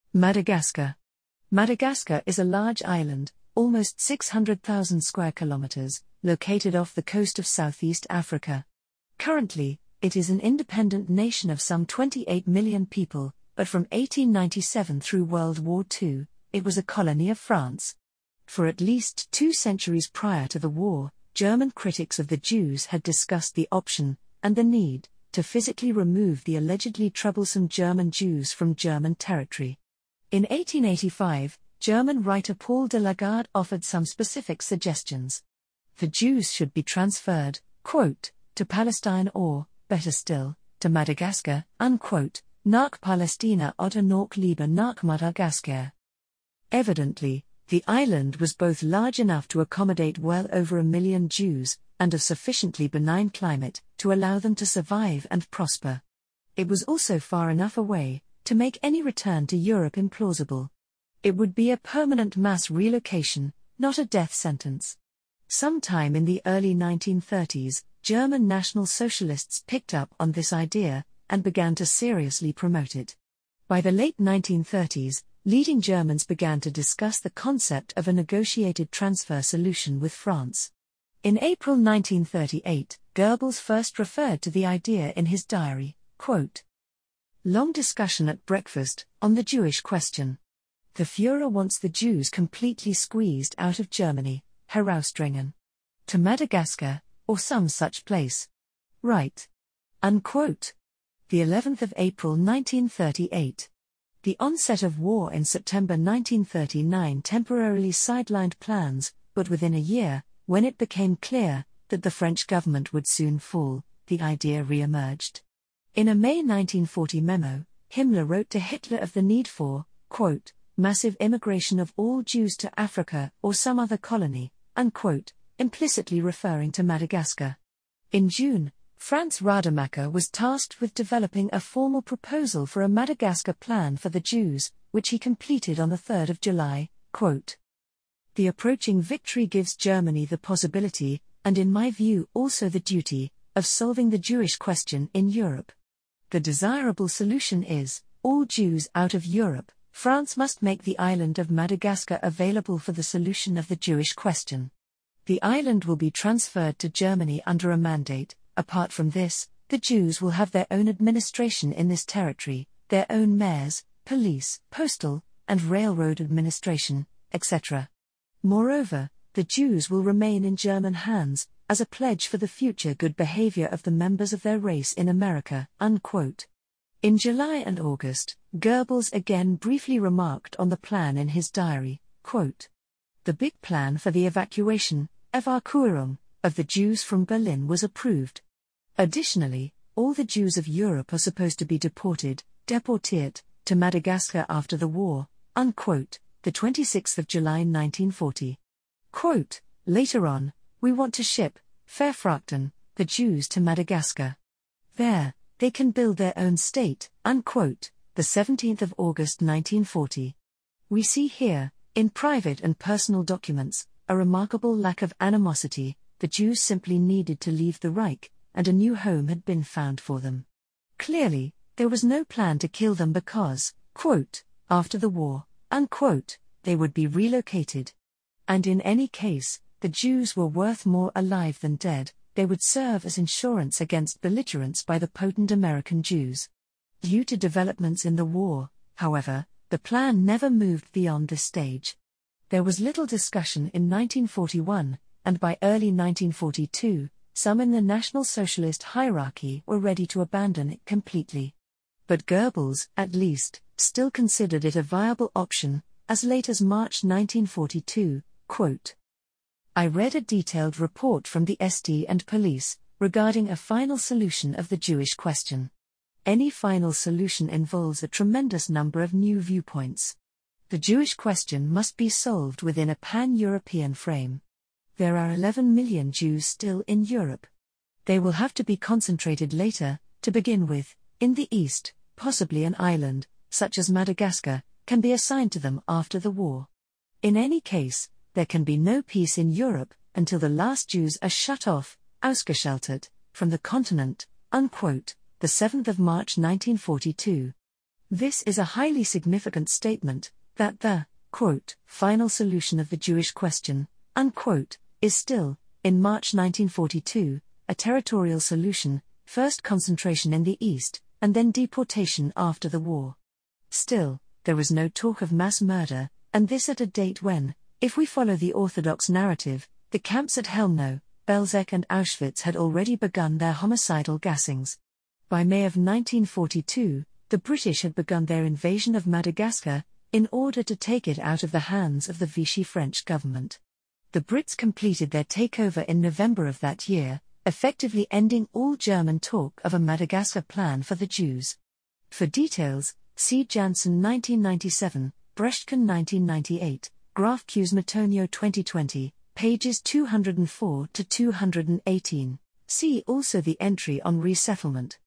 Madagascar. Madagascar is a large island, almost 600,000 square kilometers, located off the coast of Southeast Africa. Currently, it is an independent nation of some 28 million people, but from 1897 through World War II, it was a colony of France. For at least 2 centuries prior to the war, German critics of the Jews had discussed the option, and the need, to physically remove the allegedly troublesome German Jews from German territory. In 1885, German writer Paul de Lagarde offered some specific suggestions. The Jews should be transferred, quote, to Palestine or, better still, to Madagascar, unquote, nach Palästina oder noch lieber nach Madagaskar. Evidently, the island was both large enough to accommodate well over 1 million Jews, and of sufficiently benign climate to allow them to survive and prosper. It was also far enough away to make any return to Europe implausible. It would be a permanent mass relocation, not a death sentence. Sometime in the early 1930s, German National Socialists picked up on this idea and began to seriously promote it. By the late 1930s, leading Germans began to discuss the concept of a negotiated transfer solution with France. In April 1938, Goebbels first referred to the idea in his diary, quote, "Long discussion at breakfast, on the Jewish question. The Führer wants the Jews completely squeezed out of Germany, herausdrängen. To Madagascar, or some such place. Right." Unquote. The 11th of April 1938. The onset of war in September 1939 temporarily sidelined plans, but within a year, when it became clear that the French government would soon fall, the idea re-emerged. In a May 1940 memo, Himmler wrote to Hitler of the need for, quote, massive immigration of all Jews to Africa or some other colony, unquote, implicitly referring to Madagascar. In June, Franz Rademacher was tasked with developing a formal proposal for a Madagascar plan for the Jews, which he completed on the 3rd of July, quote, "The approaching victory gives Germany the possibility, and in my view also the duty, of solving the Jewish question in Europe. The desirable solution is, all Jews out of Europe. France must make the island of Madagascar available for the solution of the Jewish question. The island will be transferred to Germany under a mandate. Apart from this, the Jews will have their own administration in this territory, their own mayors, police, postal, and railroad administration, etc. Moreover, the Jews will remain in German hands, as a pledge for the future good behavior of the members of their race in America." Unquote. In July and August, Goebbels again briefly remarked on the plan in his diary, quote, "The big plan for the evacuation, Evakuierung, of the Jews from Berlin was approved. Additionally, all the Jews of Europe are supposed to be deportiert, to Madagascar after the war." Unquote. The 26th of July 1940. Quote, "Later on, we want to ship, verfrachten, the Jews to Madagascar. There, they can build their own state." Unquote. The 17th of August 1940. We see here, in private and personal documents, a remarkable lack of animosity. The Jews simply needed to leave the Reich, and a new home had been found for them. Clearly, there was no plan to kill them because, quote, after the war, unquote, they would be relocated. And in any case, the Jews were worth more alive than dead. They would serve as insurance against belligerence by the potent American Jews. Due to developments in the war, however, the plan never moved beyond this stage. There was little discussion in 1941, and by early 1942, some in the National Socialist hierarchy were ready to abandon it completely. But Goebbels, at least, still considered it a viable option, as late as March 1942, quote, "I read a detailed report from the SD and police, regarding a final solution of the Jewish question. Any final solution involves a tremendous number of new viewpoints. The Jewish question must be solved within a pan-European frame. There are 11 million Jews still in Europe. They will have to be concentrated later, to begin with, in the East. Possibly an island, such as Madagascar, can be assigned to them after the war. In any case, there can be no peace in Europe, until the last Jews are shut off, ausgeschaltet, from the continent." Unquote. The 7th of March 1942. This is a highly significant statement, that the, quote, final solution of the Jewish question, unquote, is still, in March 1942, a territorial solution, first concentration in the East, and then deportation after the war. Still, there was no talk of mass murder, and this at a date when, if we follow the Orthodox narrative, the camps at Helmno, Belzec and Auschwitz had already begun their homicidal gassings. By May of 1942, the British had begun their invasion of Madagascar, in order to take it out of the hands of the Vichy French government. The Brits completed their takeover in November of that year, effectively ending all German talk of a Madagascar plan for the Jews. For details, see Janssen 1997, Brechtken 1998, Graf Q's Matonio 2020, pages 204 to 218. See also the entry on resettlement.